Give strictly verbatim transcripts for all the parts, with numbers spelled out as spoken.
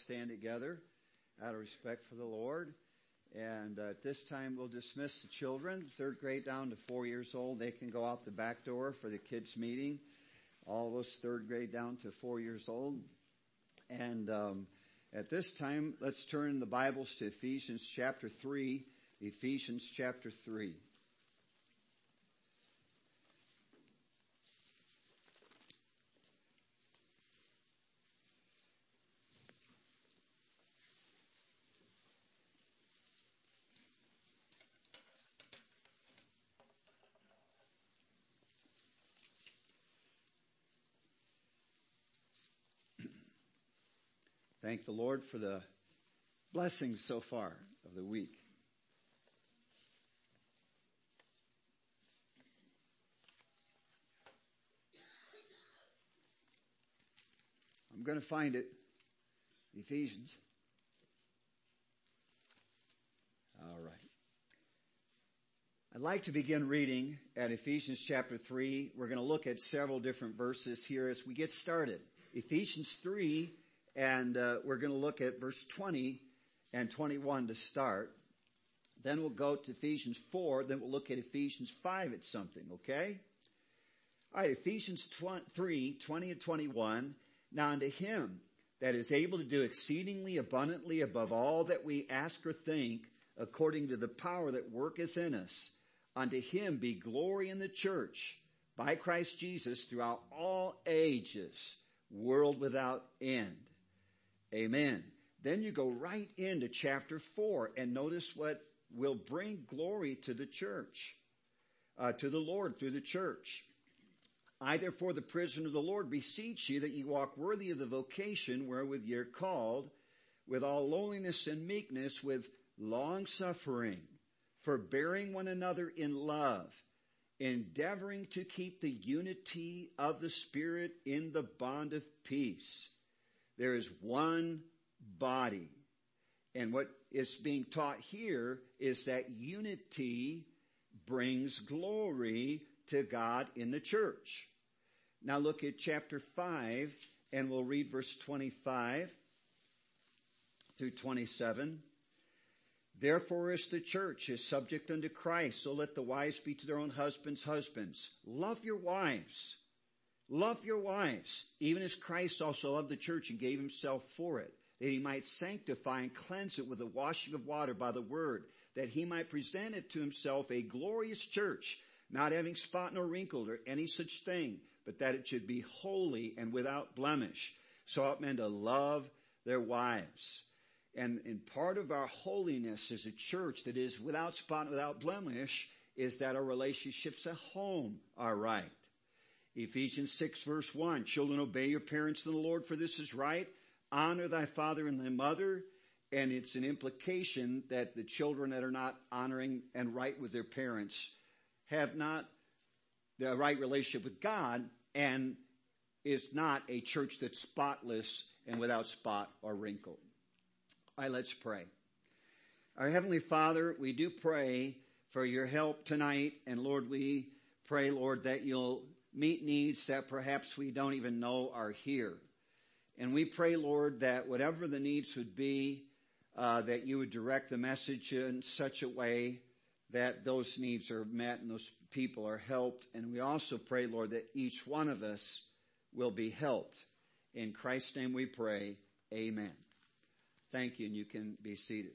stand together out of respect for the Lord. And uh, at this time, we'll dismiss the children, third grade down to four years old. They can go out the back door for the kids' meeting. All those third grade down to four years old. And um, at this time, let's turn the Bibles to Ephesians chapter three. Ephesians chapter three. Thank the Lord for the blessings so far of the week. I'm going to find it. Ephesians. All right. I'd like to begin reading at Ephesians chapter three. We're going to look at several different verses here as we get started. Ephesians three. And uh, we're going to look at verse twenty and twenty-one to start. Then we'll go to Ephesians four. Then we'll look at Ephesians five at something, okay? All right, Ephesians three, twenty and twenty-one. Now unto him that is able to do exceedingly abundantly above all that we ask or think, according to the power that worketh in us, unto him be glory in the church by Christ Jesus throughout all ages, world without end. Amen. Then you go right into chapter four and notice what will bring glory to the church, uh, to the Lord through the church. I therefore, the prisoner of the Lord, beseech you that ye walk worthy of the vocation wherewith ye are called, with all lowliness and meekness, with long suffering, forbearing one another in love, endeavoring to keep the unity of the Spirit in the bond of peace. There is one body. And what is being taught here is that unity brings glory to God in the church. Now look at chapter five, and we'll read verse twenty-five through twenty-seven. Therefore, as the church is subject unto Christ, so let the wives be to their own husbands husbands. Love your wives. Love your wives, even as Christ also loved the church and gave himself for it, that he might sanctify and cleanse it with the washing of water by the word, that he might present it to himself a glorious church, not having spot nor wrinkle or any such thing, but that it should be holy and without blemish. So ought men to love their wives. And in part of our holiness as a church that is without spot and without blemish is that our relationships at home are right. Ephesians six verse one, children, obey your parents in the Lord, for this is right. Honor thy father and thy mother. And it's an implication that the children that are not honoring and right with their parents have not the right relationship with God and is not a church that's spotless and without spot or wrinkle. All right, let's pray. Our Heavenly Father, we do pray for your help tonight. And Lord, we pray, Lord, that you'll meet needs that perhaps we don't even know are here. And we pray, Lord, that whatever the needs would be, uh, that you would direct the message in such a way that those needs are met and those people are helped. And we also pray, Lord, that each one of us will be helped. In Christ's name we pray, amen. Thank you, and you can be seated.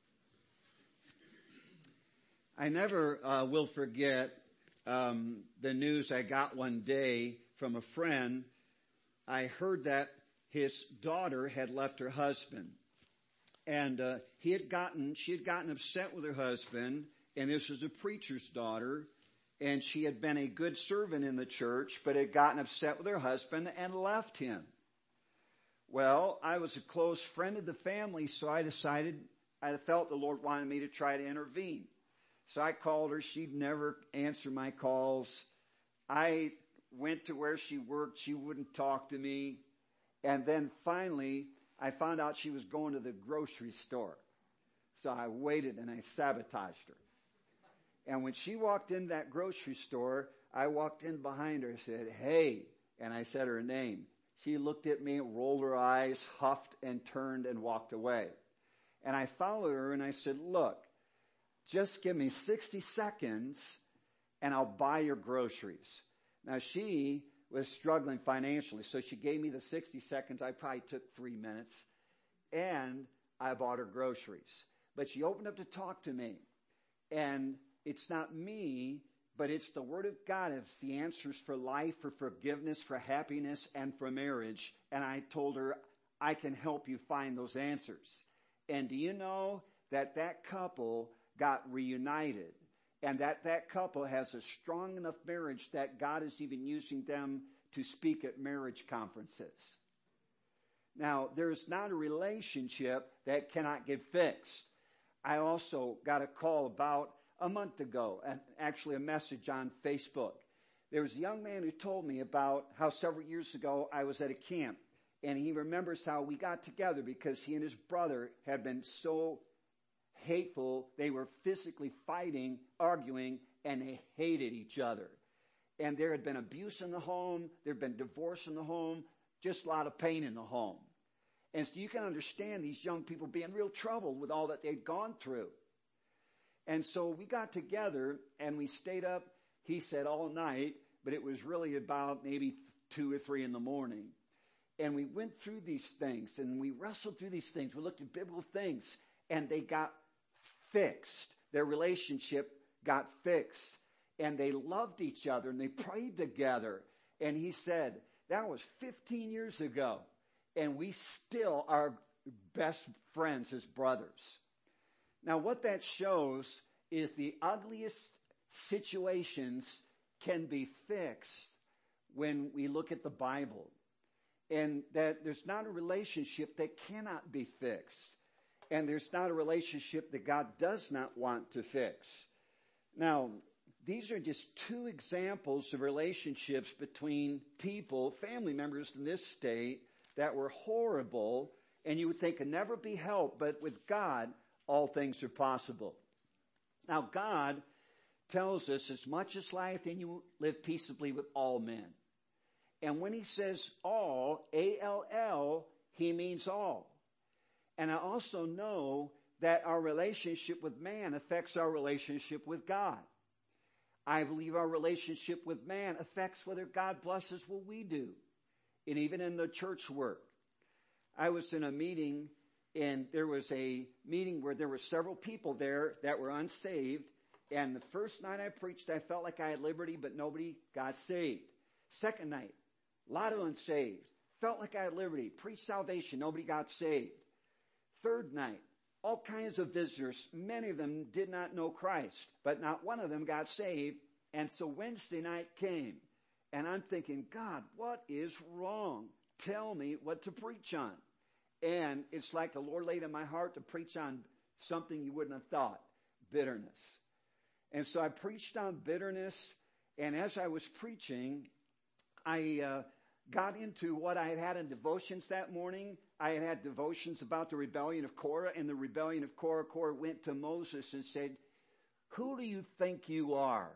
I never uh, will forget um, the news I got one day from a friend. I heard that his daughter had left her husband, and uh, he had gotten she had gotten upset with her husband. And this was a preacher's daughter, and she had been a good servant in the church, but had gotten upset with her husband and left him. Well, I was a close friend of the family, so I decided, I felt the Lord wanted me to try to intervene. So I called her. She'd never answer my calls. I went to where she worked. She wouldn't talk to me. And then finally, I found out she was going to the grocery store. So I waited and I sabotaged her. And when she walked in that grocery store, I walked in behind her and said, "Hey," and I said her name. She looked at me, rolled her eyes, huffed, and turned and walked away. And I followed her and I said, look, just give me sixty seconds and I'll buy your groceries. Now she was struggling financially, so she gave me the sixty seconds. I probably took three minutes and I bought her groceries. But she opened up to talk to me. And it's not me, but it's the Word of God. It's the answers for life, for forgiveness, for happiness, and for marriage. And I told her, I can help you find those answers. And do you know that that couple got reunited? And that that couple has a strong enough marriage that God is even using them to speak at marriage conferences. Now, there's not a relationship that cannot get fixed. I also got a call about a month ago, and actually a message on Facebook. There was a young man who told me about how several years ago I was at a camp, and he remembers how we got together because he and his brother had been so hateful. They were physically fighting, arguing, and they hated each other. And there had been abuse in the home. There had been divorce in the home. Just a lot of pain in the home. And so you can understand these young people being real troubled with all that they'd gone through. And so we got together and we stayed up, he said, all night, but it was really about maybe two or three in the morning. And we went through these things and we wrestled through these things. We looked at biblical things and they got fixed. Their relationship got fixed. And they loved each other and they prayed together. And he said, that was fifteen years ago. And we still are best friends as brothers. Now, what that shows is the ugliest situations can be fixed when we look at the Bible. And that there's not a relationship that cannot be fixed. And there's not a relationship that God does not want to fix. Now, these are just two examples of relationships between people, family members in this state, that were horrible, and you would think could never be helped, but with God, all things are possible. Now, God tells us, as much as life in you, live peaceably with all men. And when he says all, A L L, he means all. And I also know that our relationship with man affects our relationship with God. I believe our relationship with man affects whether God blesses what we do. And even in the church work. I was in a meeting, and there was a meeting where there were several people there that were unsaved. And the first night I preached, I felt like I had liberty, but nobody got saved. Second night, a lot of unsaved. Felt like I had liberty. Preached salvation, nobody got saved. Third night, all kinds of visitors. Many of them did not know Christ, but not one of them got saved. And so Wednesday night came. And I'm thinking, God, what is wrong? Tell me what to preach on. And it's like the Lord laid in my heart to preach on something you wouldn't have thought, bitterness. And so I preached on bitterness. And as I was preaching, I uh, got into what I had had in devotions that morning. I had had devotions about the rebellion of Korah. And the rebellion of Korah, Korah went to Moses and said, who do you think you are?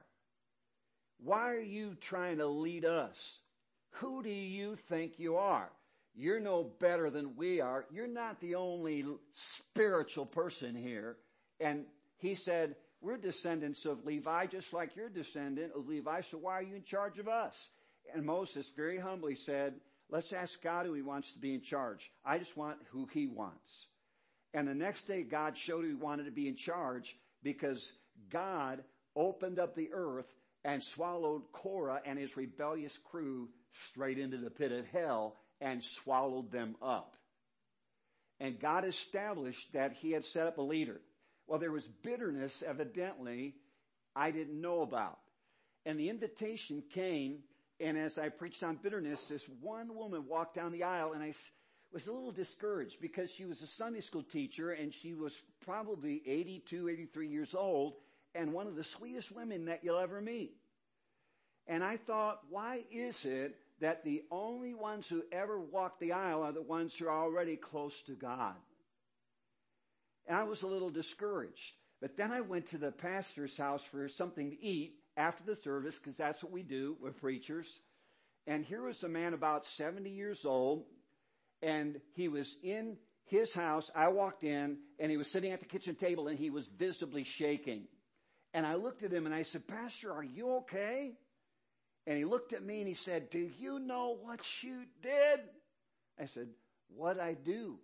Why are you trying to lead us? Who do you think you are? You're no better than we are. You're not the only spiritual person here. And he said, we're descendants of Levi, just like you're descendant of Levi, so why are you in charge of us? And Moses very humbly said, let's ask God who he wants to be in charge. I just want who he wants. And the next day, God showed who he wanted to be in charge because God opened up the earth and swallowed Korah and his rebellious crew straight into the pit of hell and swallowed them up. And God established that he had set up a leader. Well, there was bitterness, evidently, I didn't know about. And the invitation came, and as I preached on bitterness, this one woman walked down the aisle, and I was a little discouraged because she was a Sunday school teacher, and she was probably eighty-two, eighty-three years old, and one of the sweetest women that you'll ever meet. And I thought, why is it that the only ones who ever walk the aisle are the ones who are already close to God? And I was a little discouraged. But then I went to the pastor's house for something to eat after the service, because that's what we do, we're preachers. And here was a man about seventy years old, and he was in his house. I walked in, and he was sitting at the kitchen table, and he was visibly shaking. And I looked at him, and I said, Pastor, are you okay? And he looked at me, and he said, do you know what you did? I said, what'd I do?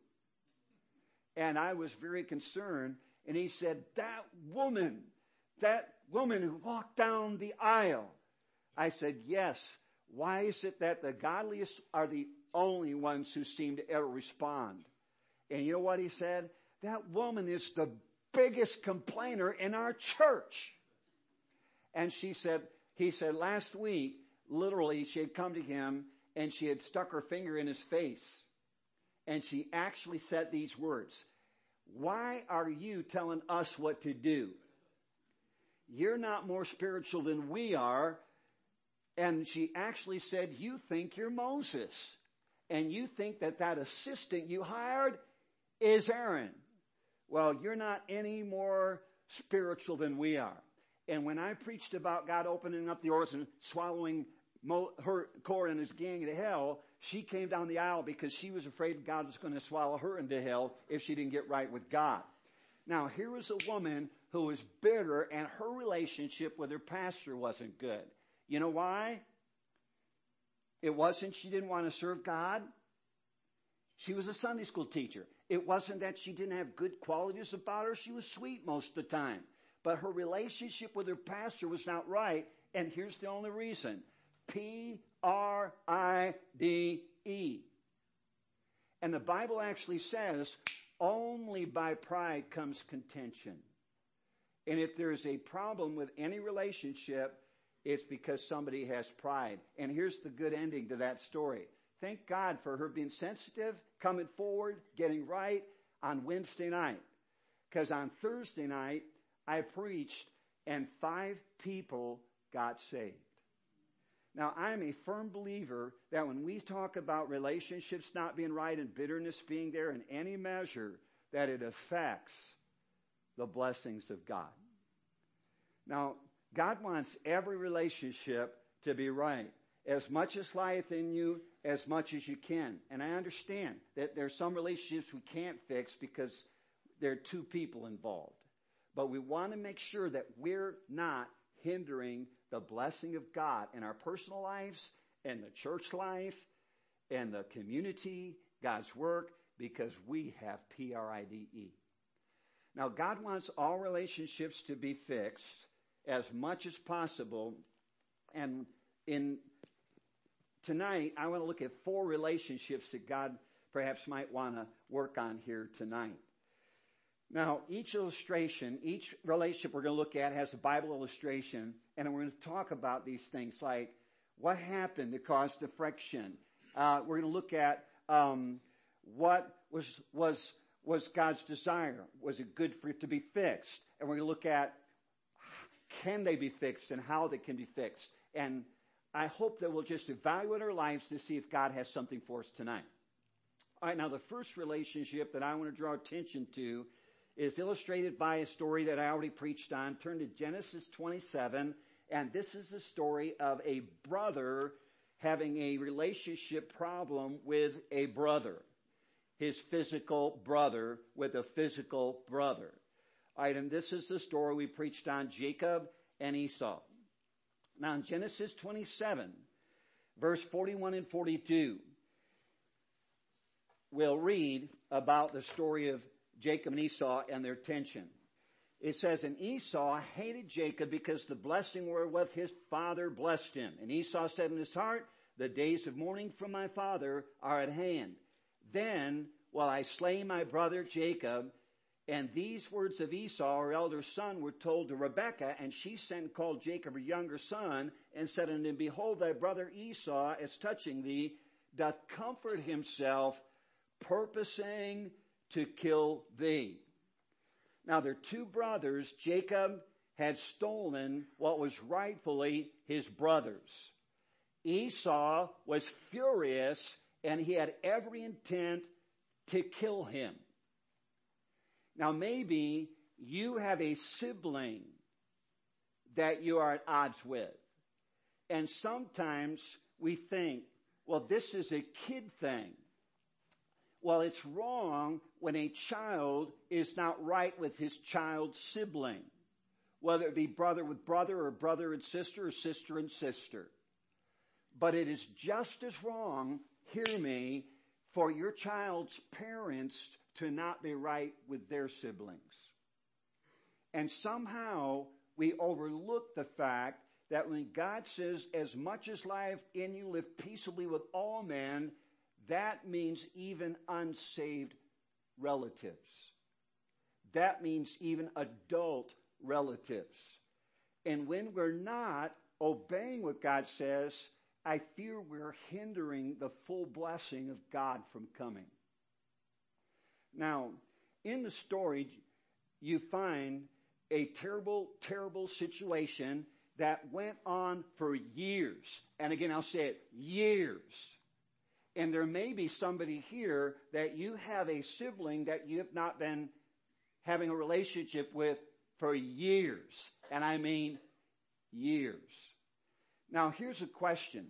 And I was very concerned, and he said, that woman, that woman who walked down the aisle. I said, yes. Why is it that the godliest are the only ones who seem to ever respond? And you know what he said? That woman is the biggest complainer in our church. And she said, he said last week, literally, she had come to him and she had stuck her finger in his face. And she actually said these words, why are you telling us what to do? You're not more spiritual than we are. And she actually said, you think you're Moses. And you think that that assistant you hired is Aaron. Well, you're not any more spiritual than we are. And when I preached about God opening up the doors and swallowing Mo, her, Korah and his gang to hell, she came down the aisle because she was afraid God was going to swallow her into hell if she didn't get right with God. Now, here was a woman who was bitter, and her relationship with her pastor wasn't good. You know why? It wasn't she didn't want to serve God. She was a Sunday school teacher. It wasn't that she didn't have good qualities about her. She was sweet most of the time. But her relationship with her pastor was not right, and here's the only reason. P R I D E. And the Bible actually says, only by pride comes contention. And if there's a problem with any relationship, it's because somebody has pride. And here's the good ending to that story. Thank God for her being sensitive, coming forward, getting right on Wednesday night. Because on Thursday night, I preached and five people got saved. Now, I'm a firm believer that when we talk about relationships not being right and bitterness being there in any measure, that it affects the blessings of God. Now, God wants every relationship to be right. As much as lieth in you, as much as you can. And I understand that there are some relationships we can't fix because there are two people involved. But we want to make sure that we're not hindering the blessing of God in our personal lives, and the church life, and the community, God's work, because we have P R I D E. Now, God wants all relationships to be fixed as much as possible. And in tonight, I want to look at four relationships that God perhaps might want to work on here tonight. Now, each illustration, each relationship we're going to look at has a Bible illustration, and we're going to talk about these things like what happened to cause the friction. Uh, we're going to look at um, what was was was God's desire. Was it good for it to be fixed? And we're going to look at can they be fixed and how they can be fixed. And I hope that we'll just evaluate our lives to see if God has something for us tonight. All right, now the first relationship that I want to draw attention to is illustrated by a story that I already preached on. Turn to Genesis twenty-seven, and this is the story of a brother having a relationship problem with a brother, his physical brother with a physical brother. All right, and this is the story we preached on, Jacob and Esau. Now in Genesis twenty-seven, verse forty-one and forty-two, we'll read about the story of Jacob and Esau and their tension. It says, and Esau hated Jacob because the blessing wherewith his father blessed him. And Esau said in his heart, the days of mourning for my father are at hand. Then will I slay my brother Jacob. And these words of Esau, her elder son, were told to Rebekah, and she sent and called Jacob her younger son, and said unto him, behold, thy brother Esau, as touching thee, doth comfort himself, purposing to kill thee. Now their two brothers, Jacob had stolen what was rightfully his brother's. Esau was furious, and he had every intent to kill him. Now maybe you have a sibling that you are at odds with. And sometimes we think, well, this is a kid thing. Well, it's wrong when a child is not right with his child sibling, whether it be brother with brother or brother and sister or sister and sister. But it is just as wrong, hear me, for your child's parents to not be right with their siblings. And somehow we overlook the fact that when God says, as much as life in you, live peaceably with all men, that means even unsaved relatives. That means even adult relatives. And when we're not obeying what God says, I fear we're hindering the full blessing of God from coming. Now, in the story, you find a terrible, terrible situation that went on for years. And again, I'll say it, years. And there may be somebody here that you have a sibling that you have not been having a relationship with for years. And I mean years. Now, here's a question.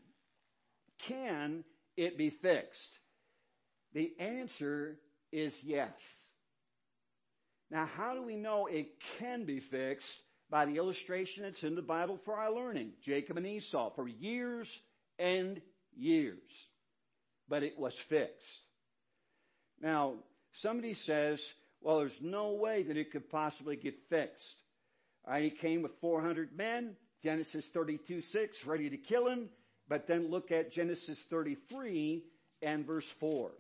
Can it be fixed? The answer is yes. Now, how do we know it can be fixed? By the illustration that's in the Bible for our learning. Jacob and Esau for years and years. But it was fixed. Now, somebody says, well, there's no way that it could possibly get fixed. All right, he came with four hundred men, Genesis thirty-two six, ready to kill him. But then look at Genesis thirty-three and verse four.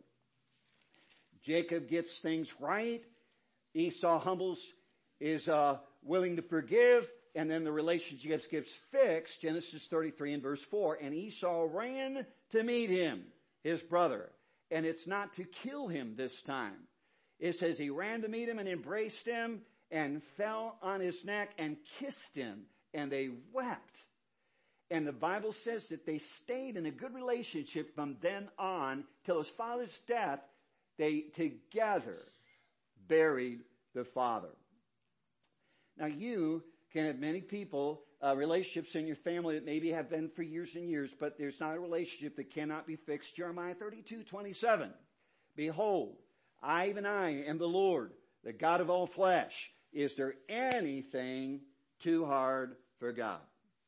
Jacob gets things right. Esau humbles, is uh, willing to forgive. And then the relationship gets fixed. Genesis thirty-three and verse four. And Esau ran to meet him, his brother. And it's not to kill him this time. It says he ran to meet him and embraced him and fell on his neck and kissed him. And they wept. And the Bible says that they stayed in a good relationship from then on till his father's death. They together buried the father. Now you can have many people, uh, relationships in your family that maybe have been for years and years, but there's not a relationship that cannot be fixed. Jeremiah thirty-two twenty-seven. Behold, I, even I, am the Lord, the God of all flesh. Is there anything too hard for God?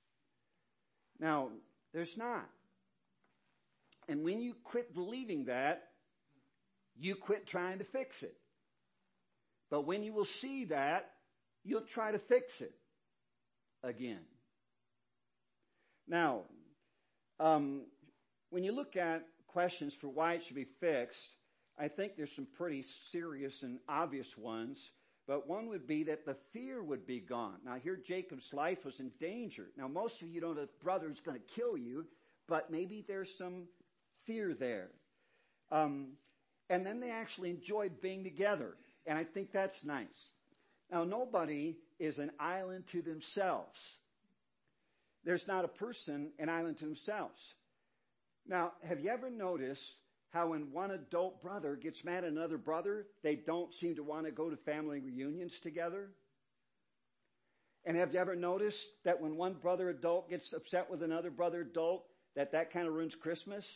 Now, there's not. And when you quit believing that, you quit trying to fix it. But when you will see that, you'll try to fix it again. Now, um, when you look at questions for why it should be fixed, I think there's some pretty serious and obvious ones. But one would be that the fear would be gone. Now here Jacob's life was in danger. Now most of you don't know the brother is going to kill you, but maybe there's some fear there. Um, and then they actually enjoyed being together. And I think that's nice. Now nobody is an island to themselves. There's not a person an island to themselves. Now have you ever noticed how when one adult brother gets mad at another brother, they don't seem to want to go to family reunions together? And have you ever noticed that when one brother adult gets upset with another brother adult, that that kind of ruins Christmas?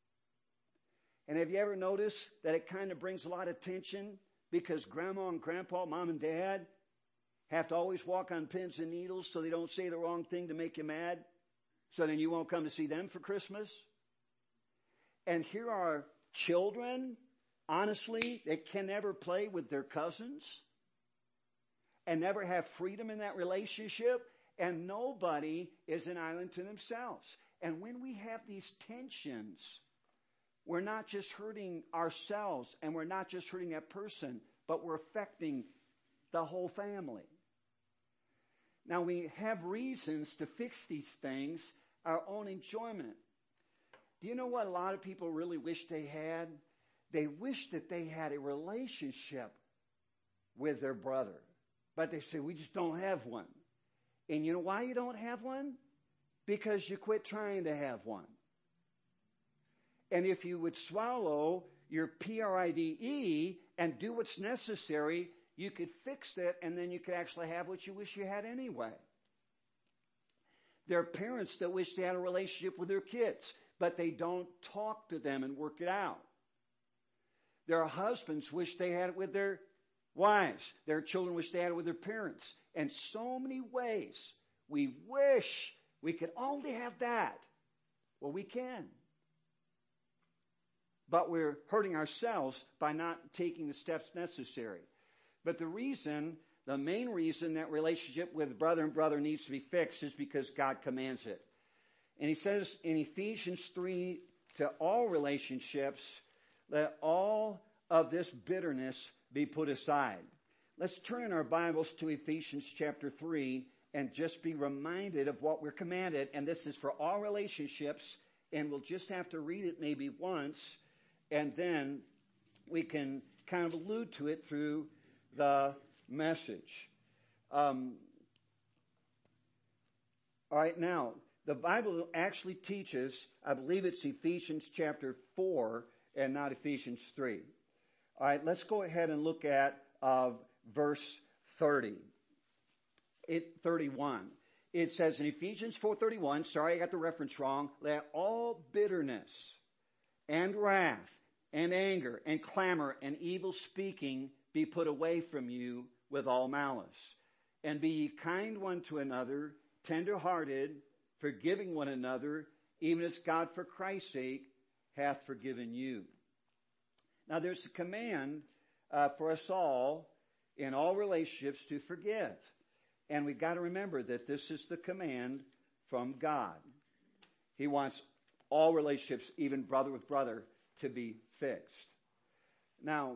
And have you ever noticed that it kind of brings a lot of tension because grandma and grandpa, mom and dad have to always walk on pins and needles so they don't say the wrong thing to make you mad, so then you won't come to see them for Christmas? And here are children, honestly, that can never play with their cousins and never have freedom in that relationship, and nobody is an island to themselves. And when we have these tensions, we're not just hurting ourselves and we're not just hurting that person, but we're affecting the whole family. Now we have reasons to fix these things, our own enjoyment. Do you know what a lot of people really wish they had? They wish that they had a relationship with their brother. But they say, we just don't have one. And you know why you don't have one? Because you quit trying to have one. And if you would swallow your P R I D E and do what's necessary, you could fix it and then you could actually have what you wish you had anyway. There are parents that wish they had a relationship with their kids but they don't talk to them and work it out. There are husbands wish they had it with their wives. There are children wish they had it with their parents. And so many ways we wish we could only have that. Well, we can. But we're hurting ourselves by not taking the steps necessary. But the reason, the main reason that relationship with brother and brother needs to be fixed is because God commands it. And he says in Ephesians three to all relationships, let all of this bitterness be put aside. Let's turn in our Bibles to Ephesians chapter three and just be reminded of what we're commanded. And this is for all relationships, and we'll just have to read it maybe once, and then we can kind of allude to it through the message. Um, all right, now, the Bible actually teaches, I believe it's Ephesians chapter four and not Ephesians three. All right, let's go ahead and look at uh, verse thirty. It, thirty-one. It says in Ephesians four thirty-one, sorry, I got the reference wrong, let all bitterness and wrath and anger and clamor and evil speaking be put away from you with all malice. And be ye kind one to another, tender-hearted, forgiving one another, even as God for Christ's sake hath forgiven you. Now there's a command uh, for us all in all relationships to forgive. And we've got to remember that this is the command from God. He wants all relationships, even brother with brother, to be fixed. Now,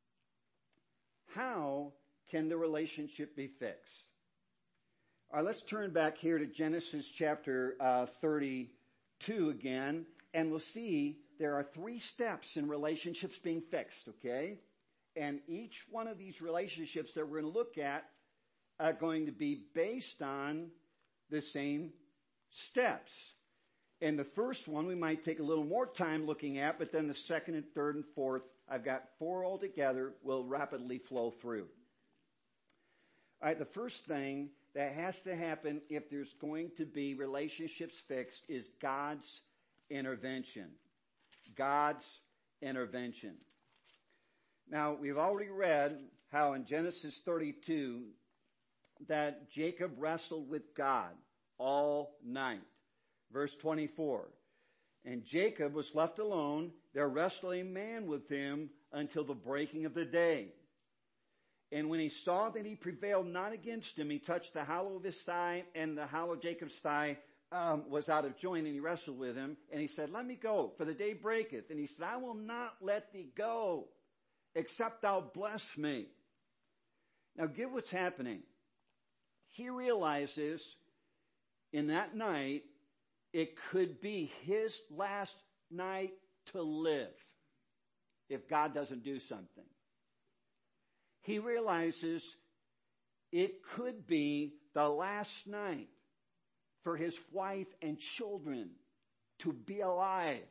how can the relationship be fixed? All right, let's turn back here to Genesis chapter uh, thirty-two again, and we'll see there are three steps in relationships being fixed, okay? And each one of these relationships that we're going to look at are going to be based on the same steps. And the first one we might take a little more time looking at, but then the second and third and fourth, I've got four altogether, will rapidly flow through. All right, the first thing that has to happen if there's going to be relationships fixed is God's intervention. God's intervention. Now, we've already read how in Genesis thirty-two that Jacob wrestled with God all night. Verse twenty-four, and Jacob was left alone, there wrestled a man with him until the breaking of the day. And when he saw that he prevailed not against him, he touched the hollow of his thigh, and the hollow of Jacob's thigh um, was out of joint, and he wrestled with him. And he said, let me go, for the day breaketh. And he said, I will not let thee go, except thou bless me. Now get what's happening. He realizes in that night, it could be his last night to live if God doesn't do something. He realizes it could be the last night for his wife and children to be alive.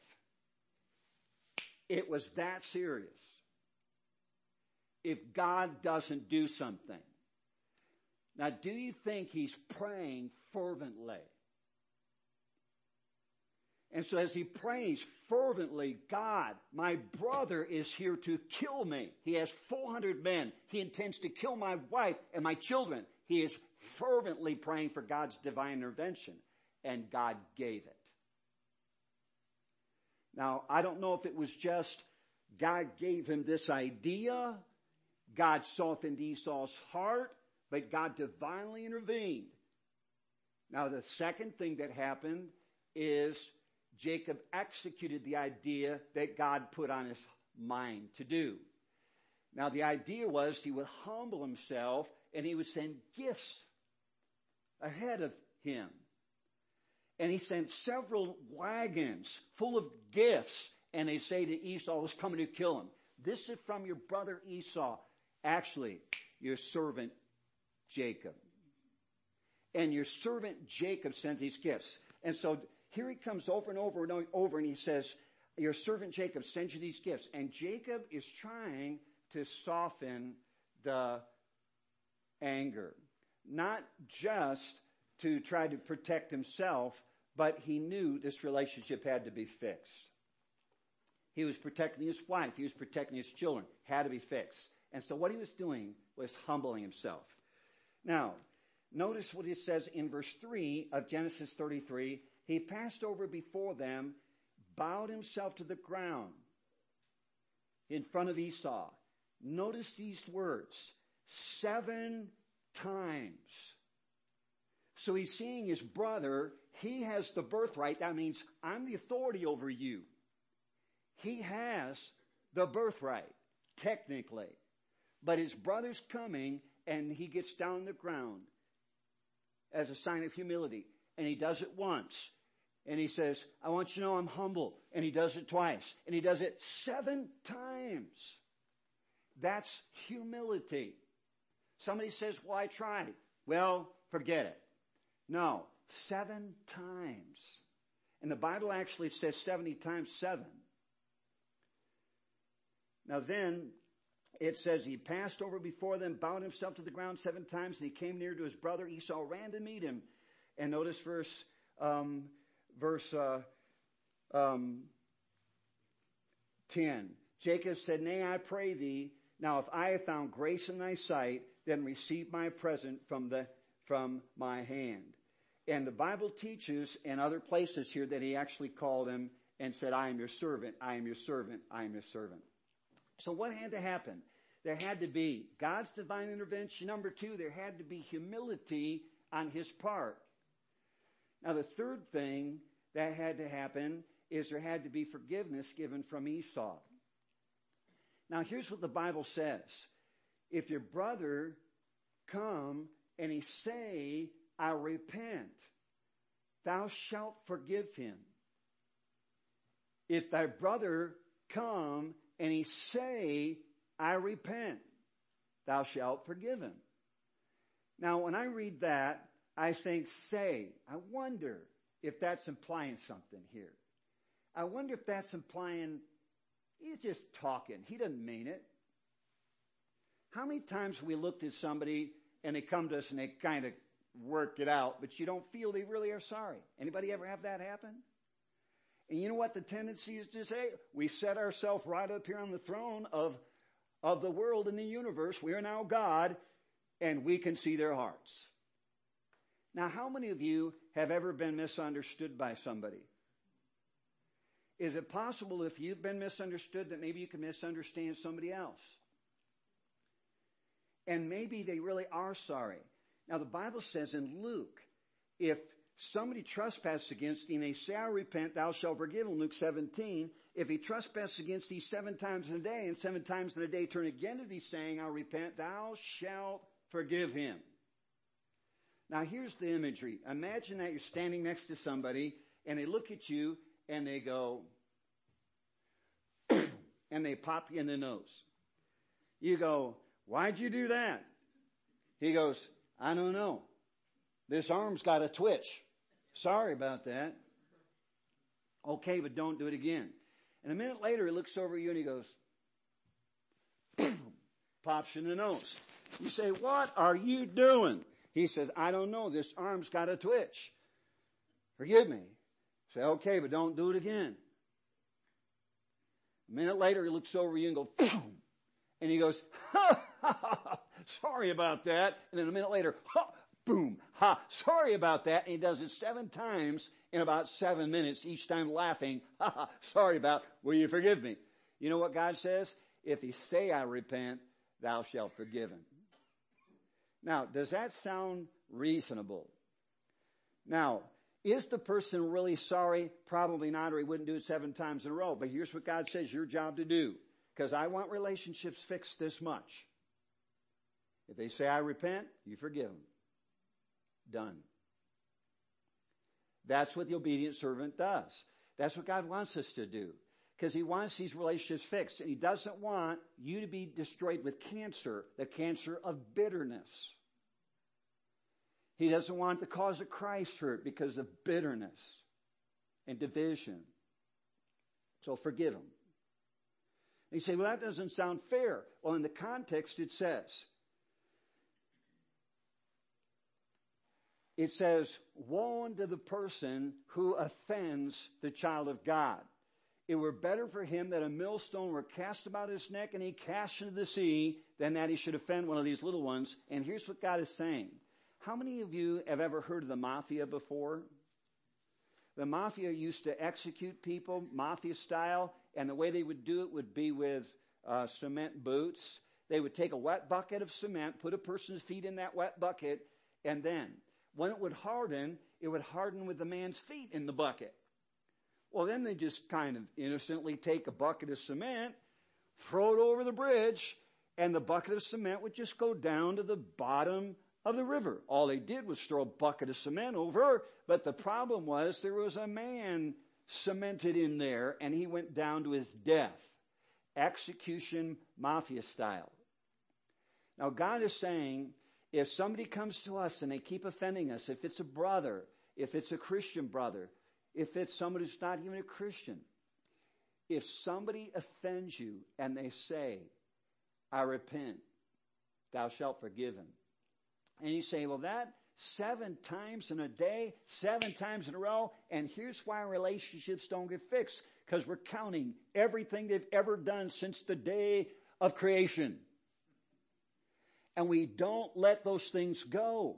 It was that serious. If God doesn't do something. Now, do you think he's praying fervently? And so as he prays fervently, God, my brother is here to kill me. He has four hundred men. He intends to kill my wife and my children. He is fervently praying for God's divine intervention. And God gave it. Now, I don't know if it was just God gave him this idea. God softened Esau's heart, but God divinely intervened. Now, the second thing that happened is Jacob executed the idea that God put on his mind to do. Now, the idea was he would humble himself and he would send gifts ahead of him. And he sent several wagons full of gifts, and they say to Esau, who's coming to kill him, this is from your brother Esau. Actually, your servant Jacob. And your servant Jacob sent these gifts. And so here he comes over and over and over, and he says, your servant Jacob sends you these gifts. And Jacob is trying to soften the anger. Not just to try to protect himself, but he knew this relationship had to be fixed. He was protecting his wife. He was protecting his children. Had to be fixed. And so what he was doing was humbling himself. Now, notice what it says in verse three of Genesis thirty-three. He passed over before them, bowed himself to the ground in front of Esau. Notice these words, seven times. So he's seeing his brother. He has the birthright. That means I'm the authority over you. He has the birthright, technically. But his brother's coming, and he gets down on the ground as a sign of humility. And he does it once. And he says, I want you to know I'm humble. And he does it twice. And he does it seven times. That's humility. Somebody says, well, I tried. Well, forget it. No, seven times. And the Bible actually says seventy times seven. Now then, it says he passed over before them, bowed himself to the ground seven times, and he came near to his brother. Esau ran to meet him. And notice verse, um, verse uh, um, ten. Jacob said, Nay, I pray thee, now if I have found grace in thy sight, then receive my present from the from my hand. And the Bible teaches in other places here that he actually called him and said, I am your servant, I am your servant, I am your servant. So what had to happen? There had to be God's divine intervention. Number two, there had to be humility on his part. Now the third thing that had to happen is there had to be forgiveness given from Esau. Now here's what the Bible says. If your brother come and he say, I repent, thou shalt forgive him. If thy brother come and he say, I repent, thou shalt forgive him. Now, when I read that, I think, say, I wonder if that's implying something here. I wonder if that's implying he's just talking. He doesn't mean it. How many times we looked at somebody and they come to us and they kind of work it out, but you don't feel they really are sorry? Anybody ever have that happen? And you know what the tendency is to say? We set ourselves right up here on the throne of, of the world and the universe. We are now God, and we can see their hearts. Now, how many of you have ever been misunderstood by somebody? Is it possible if you've been misunderstood that maybe you can misunderstand somebody else? And maybe they really are sorry. Now, the Bible says in Luke, if somebody trespasses against thee and they say, I repent, thou shalt forgive him, Luke seventeen. If he trespasses against thee seven times in a day, and seven times in a day turn again to thee, saying, I repent, thou shalt forgive him. Now, here's the imagery. Imagine that you're standing next to somebody, and they look at you, and they go, and they pop you in the nose. You go, why'd you do that? He goes, I don't know. This arm's got a twitch. Sorry about that. Okay, but don't do it again. And a minute later, he looks over at you and he goes, pops you in the nose. You say, what are you doing? He says, I don't know. This arm's got a twitch. Forgive me. Say, okay, but don't do it again. A minute later, he looks over at you and goes, and he goes, ha, ha, ha, sorry about that. And then a minute later, ha, boom, ha, sorry about that. And he does it seven times in about seven minutes, each time laughing, ha, ha, sorry about, will you forgive me? You know what God says? If he say, I repent, thou shalt forgive him. Now, does that sound reasonable? Now, is the person really sorry? Probably not, or he wouldn't do it seven times in a row. But here's what God says, your job to do. Because I want relationships fixed this much. If they say, I repent, you forgive them. Done. That's what the obedient servant does. That's what God wants us to do. Because he wants these relationships fixed. And he doesn't want you to be destroyed with cancer, the cancer of bitterness. He doesn't want the cause of Christ hurt because of bitterness and division. So forgive him. And you say, well, that doesn't sound fair. Well, in the context it says, it says, woe unto the person who offends the child of God. It were better for him that a millstone were cast about his neck and he cast into the sea than that he should offend one of these little ones. And here's what God is saying. How many of you have ever heard of the mafia before? The mafia used to execute people, mafia style, and the way they would do it would be with uh, cement boots. They would take a wet bucket of cement, put a person's feet in that wet bucket, and then when it would harden, it would harden with the man's feet in the bucket. Well, then they just kind of innocently take a bucket of cement, throw it over the bridge, and the bucket of cement would just go down to the bottom of the river. All they did was throw a bucket of cement over, but the problem was there was a man cemented in there, and he went down to his death. Execution mafia style. Now, God is saying, if somebody comes to us and they keep offending us, if it's a brother, if it's a Christian brother, if it's somebody who's not even a Christian, if somebody offends you and they say, I repent, thou shalt forgive him. And you say, well, that seven times in a day, seven times in a row, and here's why relationships don't get fixed, because we're counting everything they've ever done since the day of creation. And we don't let those things go.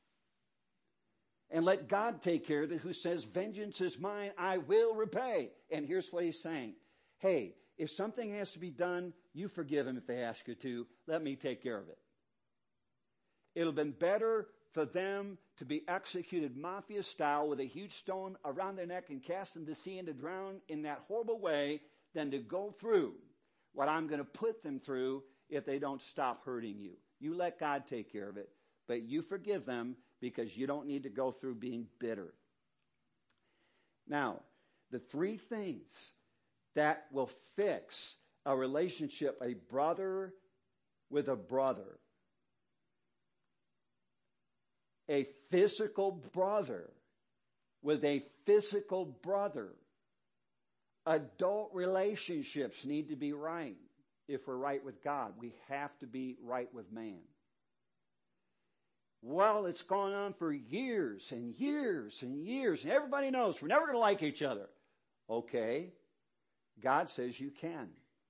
And let God take care of it, who says, vengeance is mine, I will repay. And here's what he's saying. Hey, if something has to be done, you forgive them if they ask you to. Let me take care of it. It'll have been better for them to be executed mafia style with a huge stone around their neck and cast into the sea and to drown in that horrible way than to go through what I'm going to put them through if they don't stop hurting you. You let God take care of it, but you forgive them because you don't need to go through being bitter. Now, the three things that will fix a relationship, a brother with a brother, a physical brother with a physical brother. Adult relationships need to be right. If we're right with God, we have to be right with man. Well, it's gone on for years and years and years, and everybody knows we're never going to like each other. Okay, God says you can.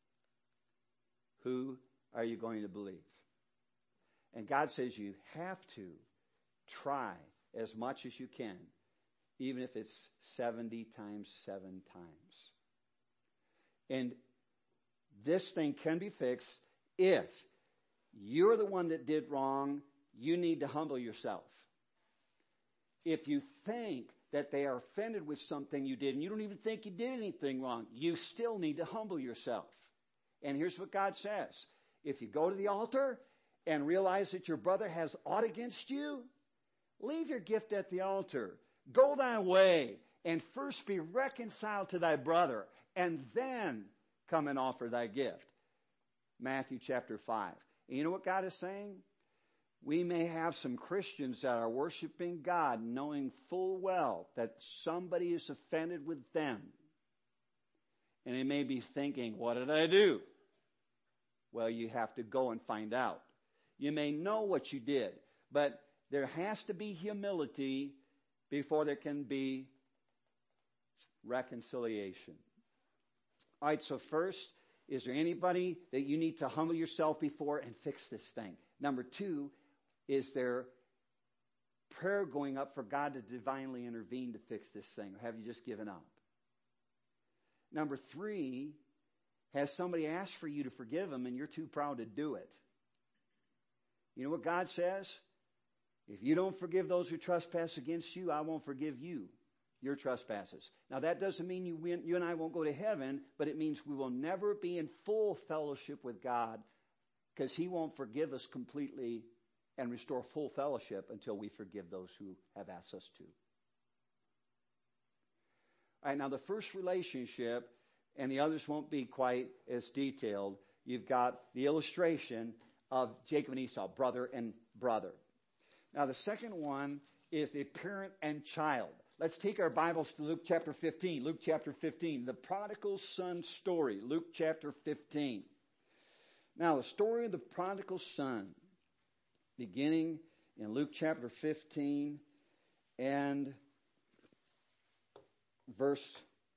Who are you going to believe? And God says you have to try as much as you can, even if it's seventy times seven times. And this thing can be fixed if you're the one that did wrong. You need to humble yourself. If you think that they are offended with something you did and you don't even think you did anything wrong, you still need to humble yourself. And here's what God says. If you go to the altar and realize that your brother has aught against you, leave your gift at the altar. Go thy way and first be reconciled to thy brother and then come and offer thy gift. Matthew chapter five. And you know what God is saying? We may have some Christians that are worshiping God knowing full well that somebody is offended with them. And they may be thinking, what did I do? Well, you have to go and find out. You may know what you did, but there has to be humility before there can be reconciliation. All right, so first, is there anybody that you need to humble yourself before and fix this thing? Number two, is there prayer going up for God to divinely intervene to fix this thing? Or have you just given up? Number three, has somebody asked for you to forgive them and you're too proud to do it? You know what God says? If you don't forgive those who trespass against you, I won't forgive you your trespasses. Now that doesn't mean you, you and I won't go to heaven, but it means we will never be in full fellowship with God because He won't forgive us completely and restore full fellowship until we forgive those who have asked us to. All right, now the first relationship, and the others won't be quite as detailed, you've got the illustration of Jacob and Esau, brother and brother. Now the second one is the parent and child. Let's take our Bibles to Luke chapter fifteen. Luke chapter fifteen, the prodigal son story. Luke chapter fifteen. Now the story of the prodigal son, beginning in Luke chapter fifteen, and verse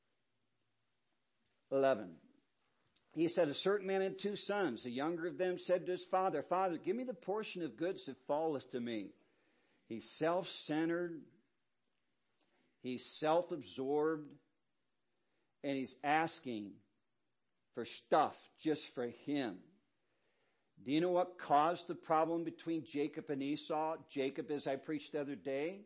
eleven. He said, a certain man had two sons. The younger of them said to his father, Father, give me the portion of goods that falleth to me. He's self-centered. He's self-absorbed. And he's asking for stuff just for him. Do you know what caused the problem between Jacob and Esau? Jacob, as I preached the other day,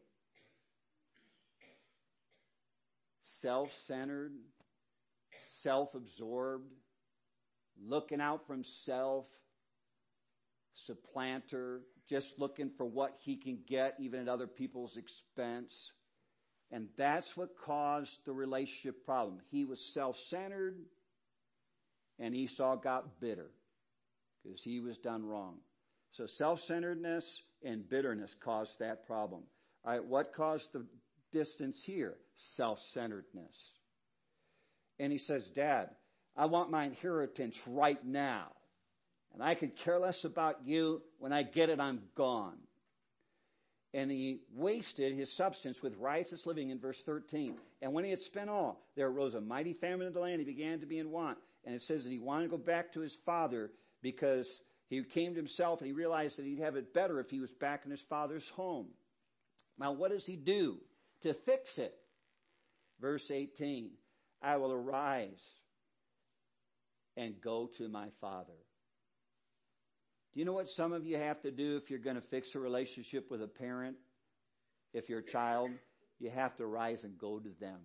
self-centered, self-absorbed, looking out for himself, supplanter, just looking for what he can get even at other people's expense. And that's what caused the relationship problem. He was self-centered, and Esau got bitter because he was done wrong. So self-centeredness and bitterness caused that problem. All right, what caused the distance here? Self-centeredness. And he says, Dad, I want my inheritance right now. And I could care less about you. When I get it, I'm gone. And he wasted his substance with riotous living in verse thirteen. And when he had spent all, there arose a mighty famine in the land. He began to be in want. And it says that he wanted to go back to his father because he came to himself and he realized that he'd have it better if he was back in his father's home. Now, what does he do to fix it? Verse eighteen, I will arise and go to my father. Do you know what some of you have to do if you're going to fix a relationship with a parent? If you're a child, you have to rise and go to them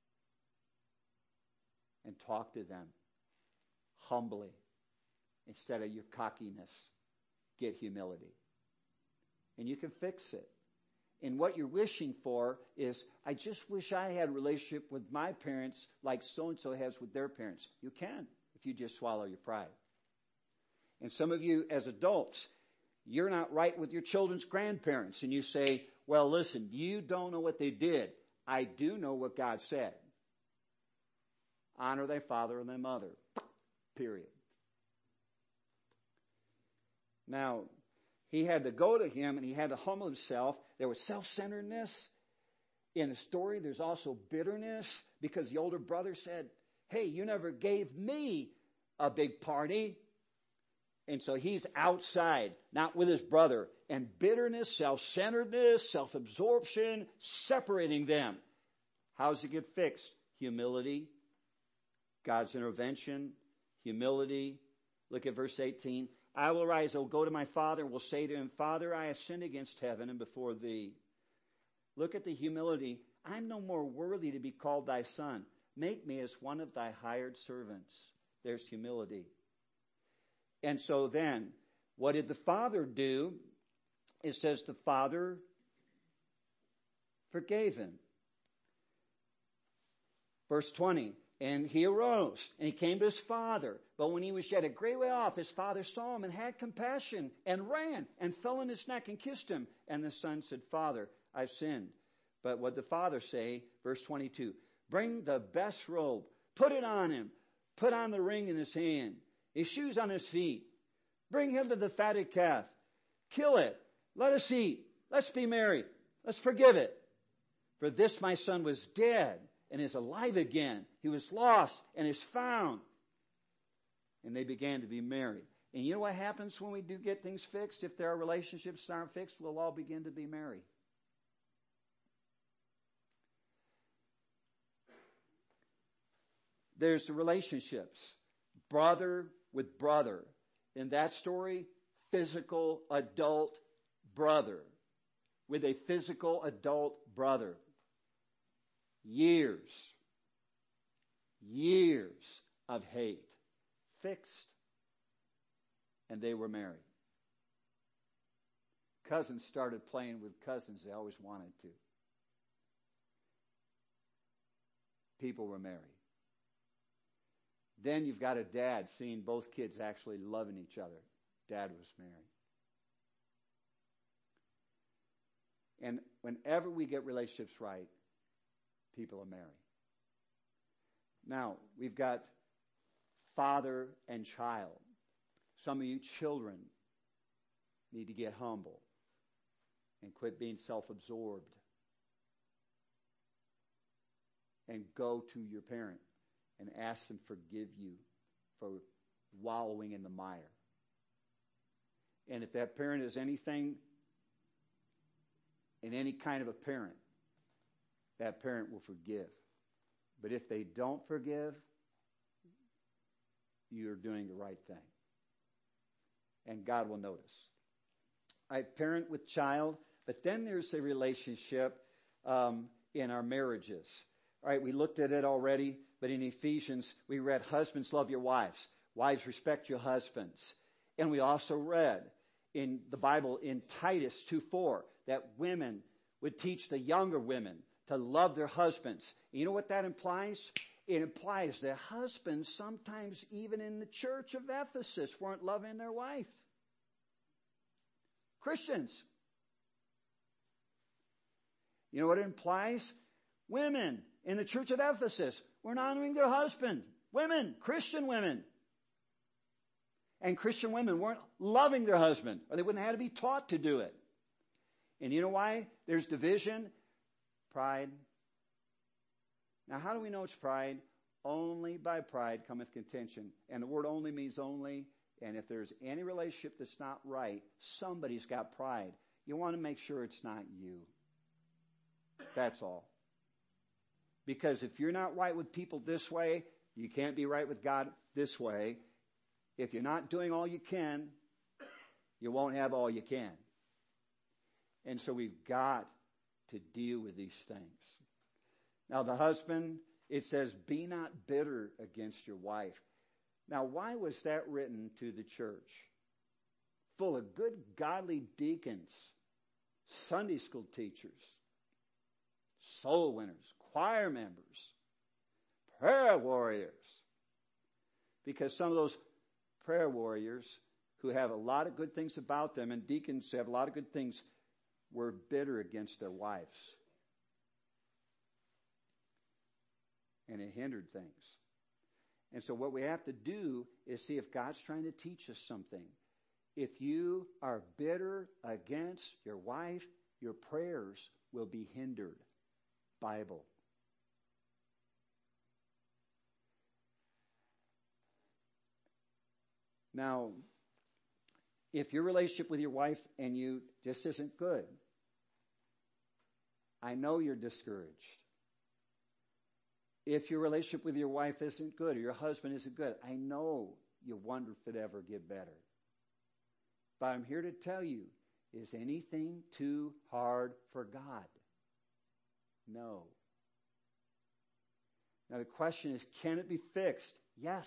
and talk to them humbly instead of your cockiness. Get humility. And you can fix it. And what you're wishing for is, I just wish I had a relationship with my parents like so-and-so has with their parents. You can if you just swallow your pride. And some of you as adults, you're not right with your children's grandparents. And you say, well, listen, you don't know what they did. I do know what God said. Honor thy father and thy mother. Period. Now, he had to go to him and he had to humble himself. There was self-centeredness. In the story, there's also bitterness because the older brother said, hey, you never gave me a big party. And so he's outside, not with his brother. And bitterness, self-centeredness, self-absorption, separating them. How does it get fixed? Humility, God's intervention, humility. Look at verse eighteen. I will arise, I will go to my father, and will say to him, Father, I have sinned against heaven and before thee. Look at the humility. I'm no more worthy to be called thy son. Make me as one of thy hired servants. There's humility. And so then, what did the father do? It says the father forgave him. Verse twenty, and he arose, and he came to his father. But when he was yet a great way off, his father saw him and had compassion, and ran, and fell on his neck and kissed him. And the son said, Father, I've sinned. But what did the father say? Verse twenty-two, bring the best robe, put it on him, put on the ring in his hand, his shoes on his feet. Bring him to the fatted calf. Kill it. Let us eat. Let's be merry. Let's forgive it. For this my son was dead and is alive again. He was lost and is found. And they began to be merry. And you know what happens when we do get things fixed? If there are relationships that aren't fixed, we'll all begin to be merry. There's the relationships. Brother with brother. In that story, physical adult brother with a physical adult brother. Years, years of hate fixed, and they were married. Cousins started playing with cousins they always wanted to. People were married. Then you've got a dad seeing both kids actually loving each other. Dad was married. And whenever we get relationships right, people are married. Now, we've got father and child. Some of you children need to get humble and quit being self-absorbed and go to your parent and ask them to forgive you for wallowing in the mire. And if that parent is anything in any kind of a parent, that parent will forgive. But if they don't forgive, you're doing the right thing. And God will notice. I parent with child, but then there's a relationship um, in our marriages. All right, we looked at it already, but in Ephesians, we read, husbands, love your wives. Wives, respect your husbands. And we also read in the Bible in Titus two four that women would teach the younger women to love their husbands. You know what that implies? It implies that husbands, sometimes even in the church of Ephesus, weren't loving their wife. Christians. You know what it implies? Women in the church of Ephesus weren't honoring their husband. Women, Christian women. And Christian women weren't loving their husband, or they wouldn't have to be taught to do it. And you know why? There's division, pride. Now, how do we know it's pride? Only by pride cometh contention. And the word only means only. And if there's any relationship that's not right, somebody's got pride. You want to make sure it's not you. That's all. Because if you're not right with people this way, you can't be right with God this way. If you're not doing all you can, you won't have all you can. And so we've got to deal with these things. Now the husband, it says, be not bitter against your wife. Now why was that written to the church? Full of good, godly deacons, Sunday school teachers, soul winners, choir members, prayer warriors. Because some of those prayer warriors who have a lot of good things about them, and deacons who have a lot of good things, were bitter against their wives. And it hindered things. And so what we have to do is see if God's trying to teach us something. If you are bitter against your wife, your prayers will be hindered. Bible. Now, if your relationship with your wife and you just isn't good, I know you're discouraged. If your relationship with your wife isn't good or your husband isn't good, I know you wonder if it'd ever get better. But I'm here to tell you, is anything too hard for God? No. Now the question is, can it be fixed? Yes.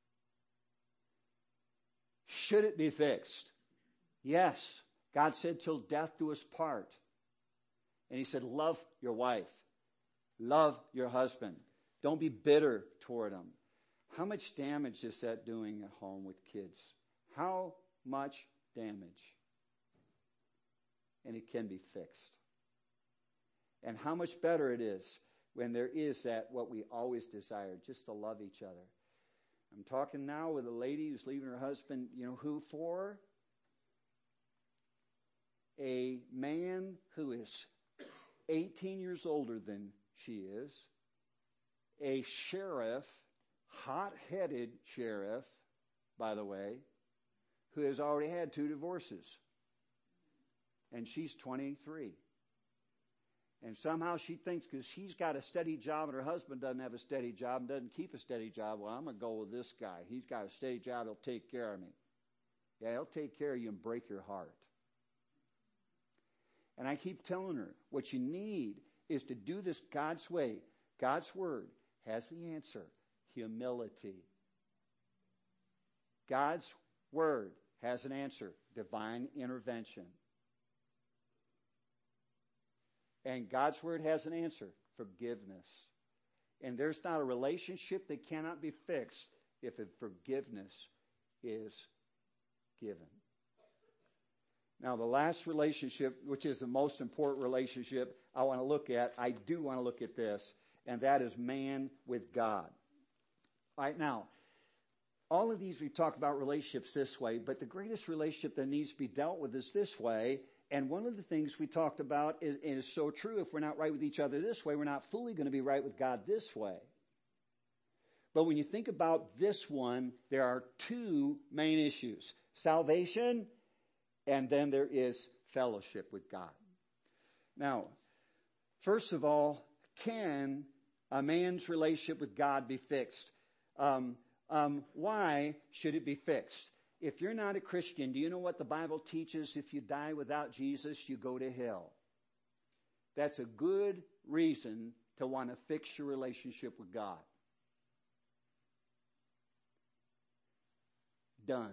Should it be fixed? Yes. God said, till death do us part. And he said, love your wife. Love your husband. Don't be bitter toward them. How much damage is that doing at home with kids? How much damage? And it can be fixed. And how much better it is when there is that what we always desire, just to love each other. I'm talking now with a lady who's leaving her husband, you know who for? A man who is eighteen years older than she is. A sheriff, hot-headed sheriff, by the way, who has already had two divorces. And she's twenty-three. And somehow she thinks because she's got a steady job and her husband doesn't have a steady job and doesn't keep a steady job, well, I'm going to go with this guy. He's got a steady job. He'll take care of me. Yeah, he'll take care of you and break your heart. And I keep telling her, what you need is to do this God's way. God's word has the answer. Humility. God's word has an answer. Divine intervention. And God's word has an answer. Forgiveness. And there's not a relationship that cannot be fixed if a forgiveness is given. Now, the last relationship, which is the most important relationship I want to look at, I do want to look at this, and that is man with God. All right, now, all of these we talk about relationships this way, but the greatest relationship that needs to be dealt with is this way. And one of the things we talked about is, is so true. If we're not right with each other this way, we're not fully going to be right with God this way. But when you think about this one, there are two main issues: salvation, and then there is fellowship with God. Now, first of all, can a man's relationship with God be fixed? Um, um, why should it be fixed? If you're not a Christian, do you know what the Bible teaches? If you die without Jesus, you go to hell. That's a good reason to want to fix your relationship with God. Done.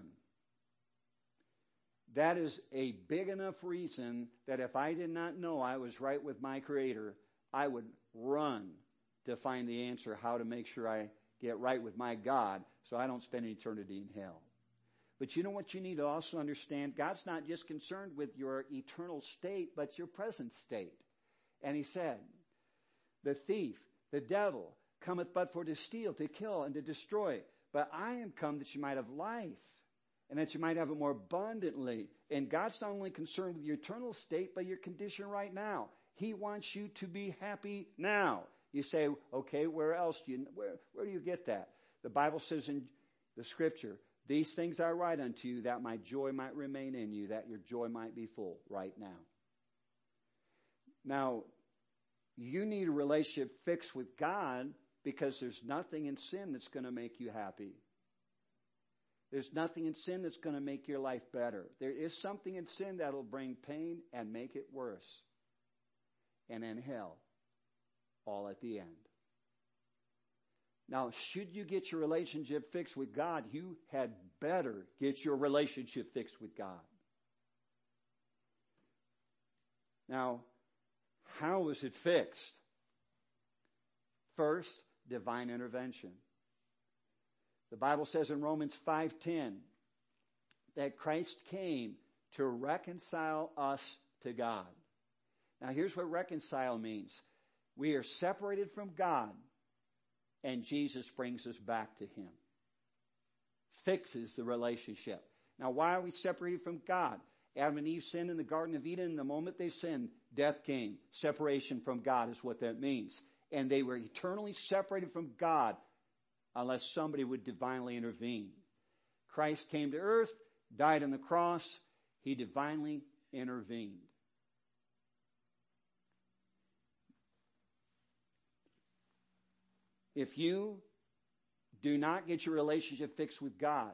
That is a big enough reason that if I did not know I was right with my Creator, I would run to find the answer how to make sure I get right with my God so I don't spend eternity in hell. But you know what you need to also understand? God's not just concerned with your eternal state, but your present state. And he said, the thief, the devil, cometh but for to steal, to kill, and to destroy. But I am come that you might have life, and that you might have it more abundantly. And God's not only concerned with your eternal state, but your condition right now. He wants you to be happy now. You say, okay, where else do you, where, where do you get that? The Bible says in the scripture, these things I write unto you, that my joy might remain in you, that your joy might be full right now. Now, you need a relationship fixed with God because there's nothing in sin that's going to make you happy. There's nothing in sin that's going to make your life better. There is something in sin that'll bring pain and make it worse. And then hell, all at the end. Now, should you get your relationship fixed with God, you had better get your relationship fixed with God. Now, how is it fixed? First, divine intervention. The Bible says in Romans five ten that Christ came to reconcile us to God. Now, here's what reconcile means. We are separated from God, and Jesus brings us back to him. Fixes the relationship. Now, why are we separated from God? Adam and Eve sinned in the Garden of Eden. The moment they sinned, death came. Separation from God is what that means. And they were eternally separated from God unless somebody would divinely intervene. Christ came to earth, died on the cross. He divinely intervened. If you do not get your relationship fixed with God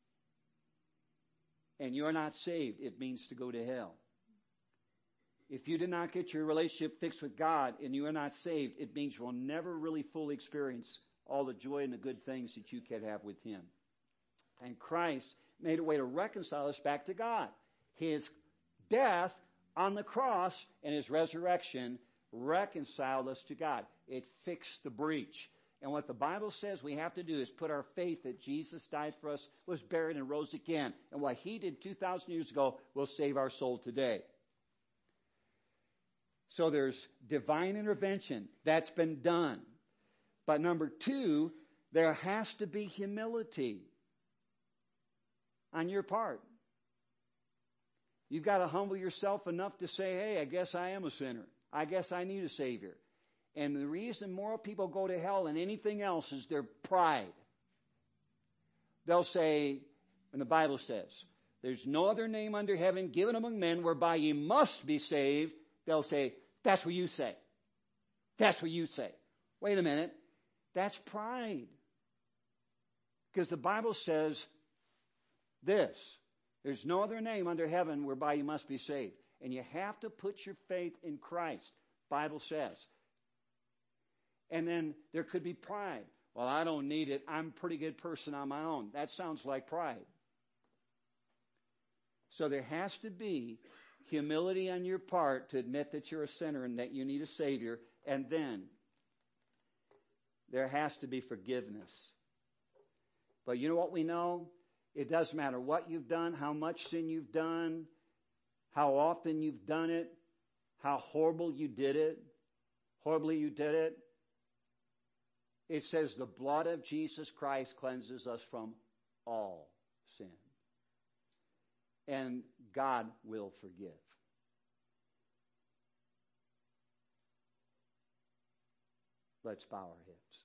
and you're not saved, it means to go to hell. If you do not get your relationship fixed with God and you are not saved, it means you will never really fully experience all the joy and the good things that you can have with him. And Christ made a way to reconcile us back to God. His death on the cross and his resurrection reconciled us to God. It fixed the breach. And what the Bible says we have to do is put our faith that Jesus died for us, was buried, and rose again. And what he did two thousand years ago will save our soul today. So there's divine intervention. That's been done. But number two, there has to be humility on your part. You've got to humble yourself enough to say, hey, I guess I am a sinner. I guess I need a Savior. And the reason more people go to hell than anything else is their pride. They'll say, and the Bible says, there's no other name under heaven given among men whereby ye must be saved. They'll say, that's what you say. That's what you say. Wait a minute. That's pride. Because the Bible says this, there's no other name under heaven whereby you must be saved. And you have to put your faith in Christ, Bible says. And then there could be pride. Well, I don't need it. I'm a pretty good person on my own. That sounds like pride. So there has to be humility on your part to admit that you're a sinner and that you need a Savior. And then there has to be forgiveness. But you know what we know? It doesn't matter what you've done, how much sin you've done, how often you've done it, how horrible you did it, horribly you did it. It says the blood of Jesus Christ cleanses us from all sin. And God will forgive. Let's bow our heads.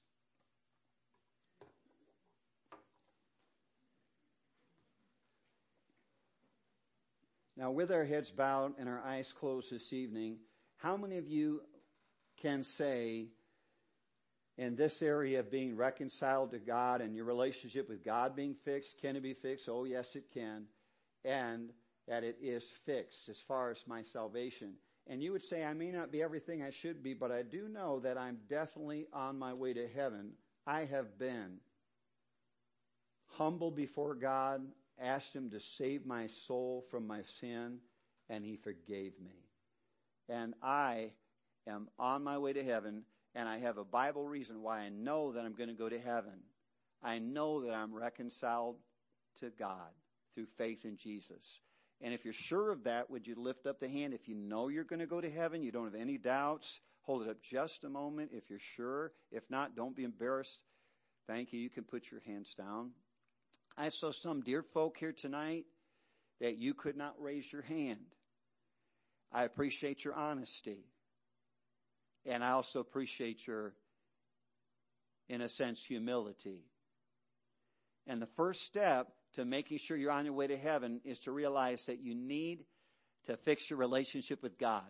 Now, with our heads bowed and our eyes closed this evening, how many of you can say, in this area of being reconciled to God and your relationship with God being fixed, can it be fixed? Oh, yes, it can. And that it is fixed as far as my salvation. And you would say, I may not be everything I should be, but I do know that I'm definitely on my way to heaven. I have been humble before God, asked Him to save my soul from my sin, and He forgave me. And I am on my way to heaven, and I have a Bible reason why I know that I'm going to go to heaven. I know that I'm reconciled to God through faith in Jesus. And if you're sure of that, would you lift up the hand? If you know you're going to go to heaven, you don't have any doubts, hold it up just a moment if you're sure. If not, don't be embarrassed. Thank you. You can put your hands down. I saw some dear folk here tonight that you could not raise your hand. I appreciate your honesty. And I also appreciate your, in a sense, humility. And the first step to making sure you're on your way to heaven is to realize that you need to fix your relationship with God.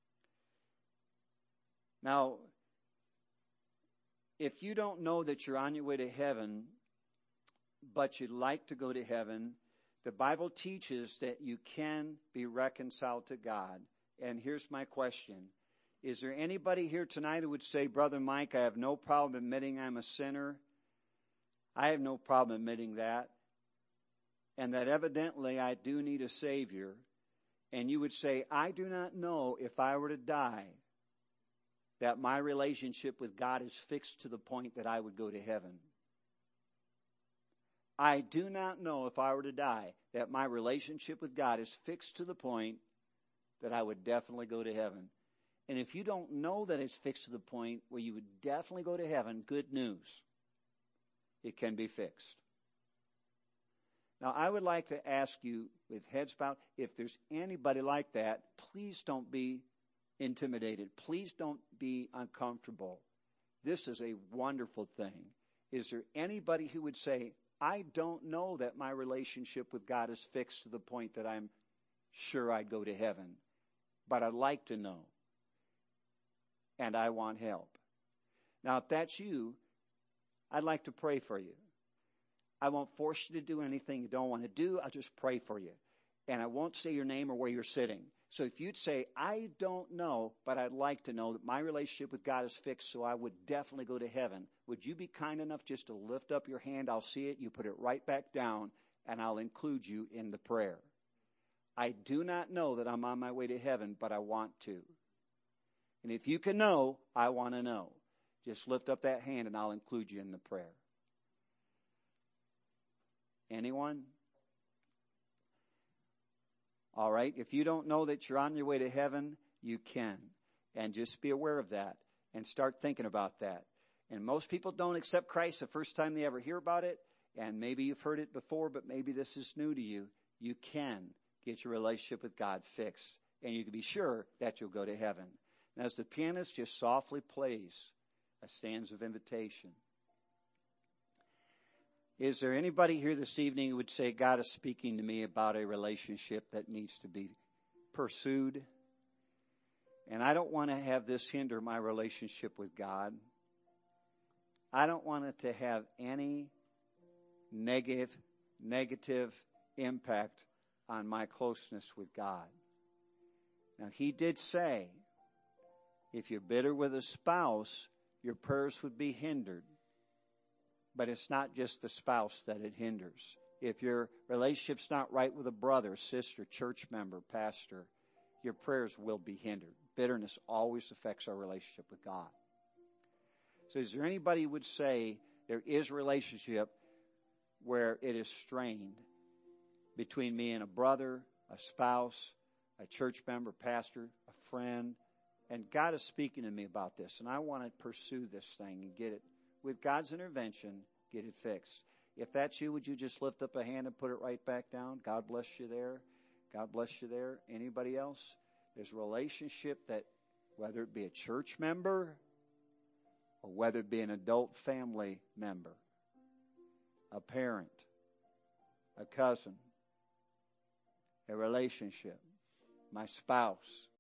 Now, if you don't know that you're on your way to heaven, but you'd like to go to heaven, the Bible teaches that you can be reconciled to God. And here's my question. Is there anybody here tonight who would say, Brother Mike, I have no problem admitting I'm a sinner? I have no problem admitting that. And that evidently I do need a Savior. And you would say, I do not know if I were to die that my relationship with God is fixed to the point that I would go to heaven. I do not know if I were to die that my relationship with God is fixed to the point that I would definitely go to heaven. And if you don't know that it's fixed to the point where you would definitely go to heaven, good news. It can be fixed. Now, I would like to ask you, with heads bowed, if there's anybody like that, please don't be intimidated. Please don't be uncomfortable. This is a wonderful thing. Is there anybody who would say, I don't know that my relationship with God is fixed to the point that I'm sure I'd go to heaven, but I'd like to know, and I want help. Now, if that's you, I'd like to pray for you. I won't force you to do anything you don't want to do. I'll just pray for you. And I won't say your name or where you're sitting. So if you'd say, I don't know, but I'd like to know that my relationship with God is fixed, so I would definitely go to heaven, would you be kind enough just to lift up your hand? I'll see it. You put it right back down, and I'll include you in the prayer. I do not know that I'm on my way to heaven, but I want to. And if you can know, I want to know. Just lift up that hand, and I'll include you in the prayer. Anyone? All right. If you don't know that you're on your way to heaven, you can. And just be aware of that and start thinking about that. And most people don't accept Christ the first time they ever hear about it. And maybe you've heard it before, but maybe this is new to you. You can get your relationship with God fixed. And you can be sure that you'll go to heaven. And as the pianist just softly plays a stanza of invitation, is there anybody here this evening who would say, God is speaking to me about a relationship that needs to be pursued? And I don't want to have this hinder my relationship with God. I don't want it to have any negative, negative impact on my closeness with God. Now, He did say, if you're bitter with a spouse, your prayers would be hindered. But it's not just the spouse that it hinders. If your relationship's not right with a brother, sister, church member, pastor, your prayers will be hindered. Bitterness always affects our relationship with God. So is there anybody who would say there is a relationship where it is strained between me and a brother, a spouse, a church member, pastor, a friend, and God is speaking to me about this, and I want to pursue this thing and get it, with God's intervention, get it fixed. If that's you, would you just lift up a hand and put it right back down? God bless you there. God bless you there. Anybody else? There's a relationship that, whether it be a church member or whether it be an adult family member, a parent, a cousin, a relationship, my spouse,